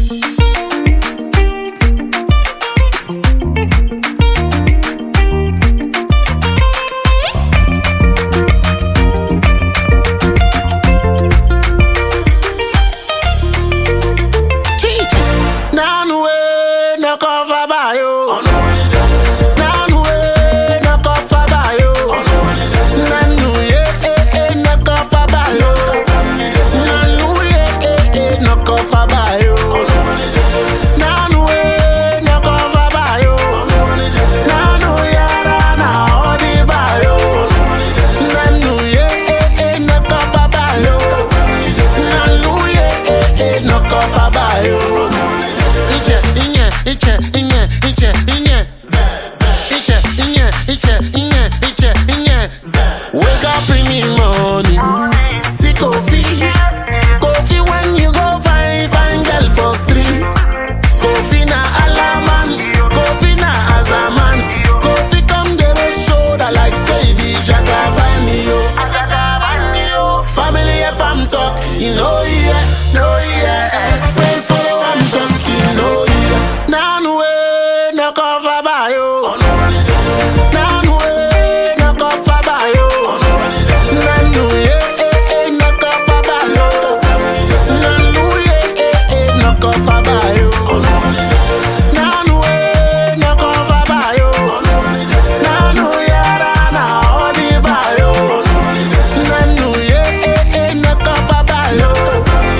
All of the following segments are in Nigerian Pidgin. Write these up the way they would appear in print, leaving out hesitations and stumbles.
Wake up in the morning, see coffee when you go find girl for street. Coffee na alaman, coffee na azaman. Coffee come get a shoulder like say be Jagabani yo. Family a pam talk, you know yeah. Friends follow am talk, you know yeah. Nanu way no cover by yo. Nanu way no cover by yo. Nanu yeah no cover by yo. Nanu yeah no cover by yo. Nanu way no cover by yo. Nanu yara na odi by yo. Nanu yeah no cover by yo.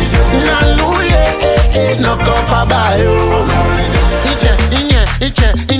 Nanu yeah no cover by yo. Iche